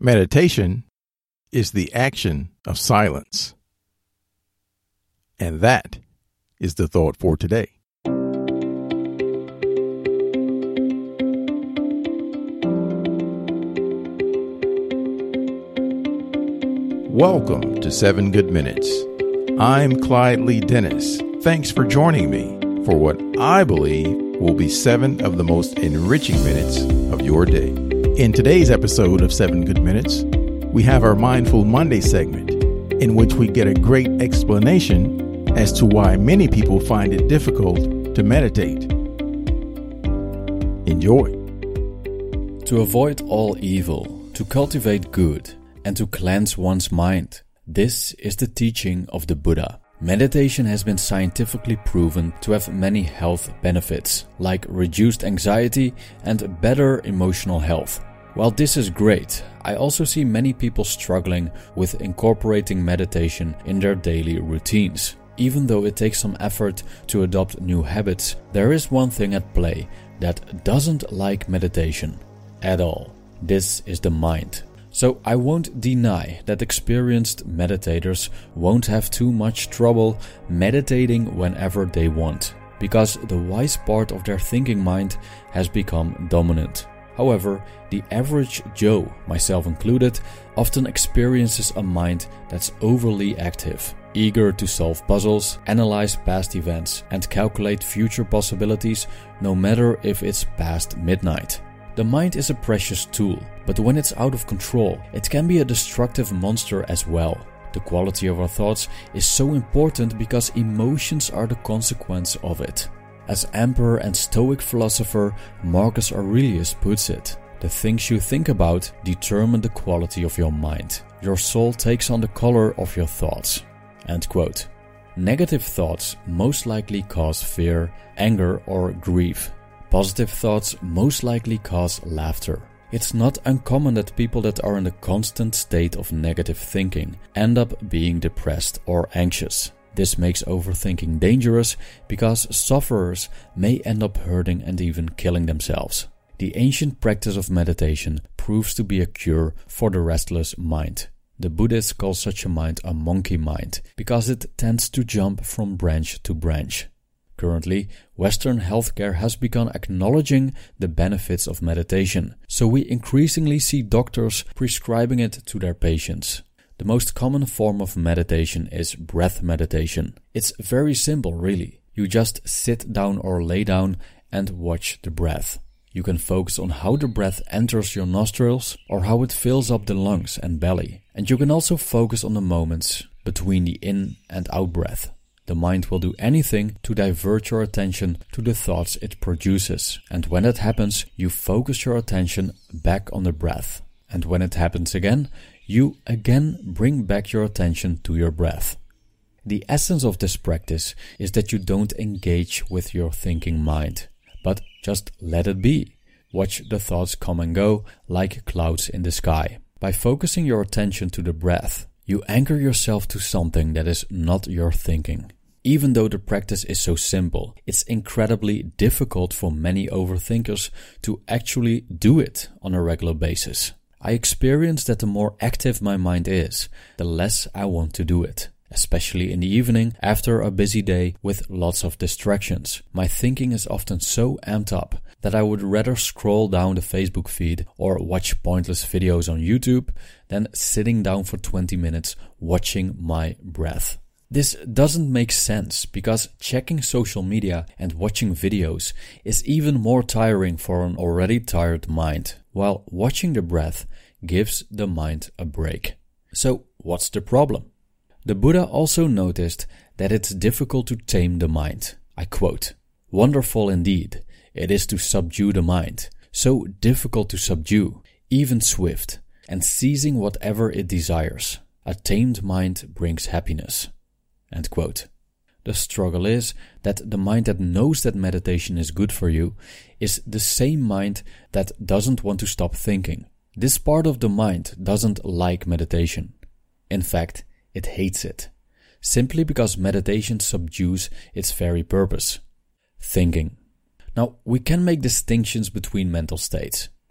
Meditation is the action of silence. And that is the thought for today. Welcome to 7 Good Minutes. I'm Clyde Lee Dennis. Thanks for joining me for what I believe will be 7 of the most enriching minutes of your day. In today's episode of 7 Good Minutes, we have our Mindful Monday segment, in which we get a great explanation as to why many people find it difficult to meditate. Enjoy. To avoid all evil, to cultivate good, and to cleanse one's mind. This is the teaching of the Buddha. Meditation has been scientifically proven to have many health benefits, like reduced anxiety and better emotional health. While this is great, I also see many people struggling with incorporating meditation in their daily routines. Even though it takes some effort to adopt new habits, there is one thing at play that doesn't like meditation at all. This is the mind. So I won't deny that experienced meditators won't have too much trouble meditating whenever they want, because the wise part of their thinking mind has become dominant. However, the average Joe, myself included, often experiences a mind that's overly active, eager to solve puzzles, analyze past events, and calculate future possibilities, no matter if it's past midnight. The mind is a precious tool, but when it's out of control, it can be a destructive monster as well. The quality of our thoughts is so important because emotions are the consequence of it. As Emperor and Stoic philosopher Marcus Aurelius puts it, the things you think about determine the quality of your mind. Your soul takes on the color of your thoughts. End quote. Negative thoughts most likely cause fear, anger, or grief. Positive thoughts most likely cause laughter. It's not uncommon that people that are in a constant state of negative thinking end up being depressed or anxious. This makes overthinking dangerous because sufferers may end up hurting and even killing themselves. The ancient practice of meditation proves to be a cure for the restless mind. The Buddhists call such a mind a monkey mind because it tends to jump from branch to branch. Currently, Western healthcare has begun acknowledging the benefits of meditation, so we increasingly see doctors prescribing it to their patients. The most common form of meditation is breath meditation. It's very simple, really. You just sit down or lay down and watch the breath. You can focus on how the breath enters your nostrils or how it fills up the lungs and belly. And you can also focus on the moments between the in and out breath. The mind will do anything to divert your attention to the thoughts it produces. And when that happens, you focus your attention back on the breath. And when it happens again, you again bring back your attention to your breath. The essence of this practice is that you don't engage with your thinking mind, but just let it be. Watch the thoughts come and go like clouds in the sky. By focusing your attention to the breath, you anchor yourself to something that is not your thinking. Even though the practice is so simple, it's incredibly difficult for many overthinkers to actually do it on a regular basis. I experience that the more active my mind is, the less I want to do it. Especially in the evening after a busy day with lots of distractions. My thinking is often so amped up that I would rather scroll down the Facebook feed or watch pointless videos on YouTube than sitting down for 20 minutes watching my breath. This doesn't make sense because checking social media and watching videos is even more tiring for an already tired mind, while watching the breath gives the mind a break. So what's the problem? The Buddha also noticed that it's difficult to tame the mind. I quote, "Wonderful indeed, it is to subdue the mind, so difficult to subdue, even swift, and seizing whatever it desires. A tamed mind brings happiness." End quote. The struggle is that the mind that knows that meditation is good for you is the same mind that doesn't want to stop thinking. This part of the mind doesn't like meditation. In fact, it hates it, simply because meditation subdues its very purpose, thinking. Now, we can make distinctions between mental states.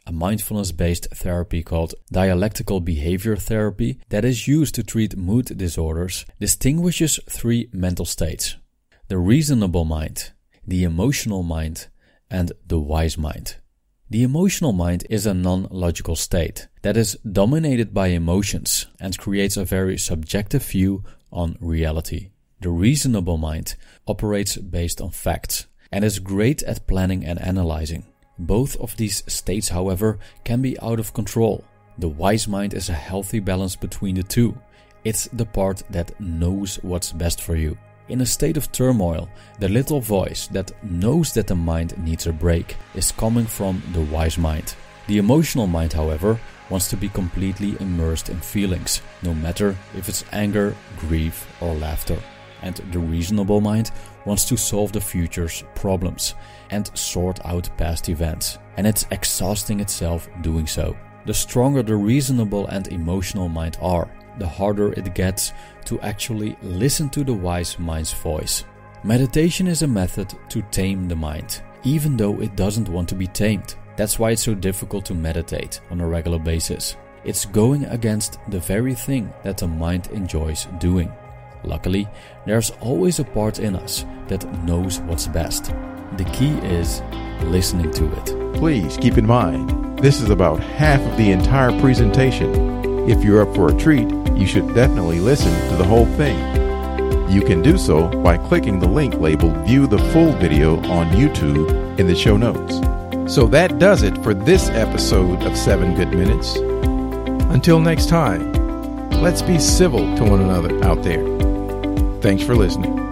a mindfulness-based therapy called dialectical behavior therapy that is used to treat mood disorders, distinguishes three mental states: the reasonable mind, the emotional mind, and the wise mind. The emotional mind is a non-logical state that is dominated by emotions and creates a very subjective view on reality. The reasonable mind operates based on facts and is great at planning and analyzing. Both of these states, however, can be out of control. The wise mind is a healthy balance between the two. It's the part that knows what's best for you. In a state of turmoil, the little voice that knows that the mind needs a break is coming from the wise mind. The emotional mind, however, wants to be completely immersed in feelings, no matter if it's anger, grief, or laughter. And the reasonable mind wants to solve the future's problems and sort out past events, and it's exhausting itself doing so. The stronger the reasonable and emotional mind are, the harder it gets to actually listen to the wise mind's voice. Meditation is a method to tame the mind, even though it doesn't want to be tamed. That's why it's so difficult to meditate on a regular basis. It's going against the very thing that the mind enjoys doing. Luckily, there's always a part in us that knows what's best. The key is listening to it. Please keep in mind, this is about half of the entire presentation. If you're up for a treat, you should definitely listen to the whole thing. You can do so by clicking the link labeled View the Full Video on YouTube in the show notes. So that does it for this episode of 7 Good Minutes. Until next time, let's be civil to one another out there. Thanks for listening.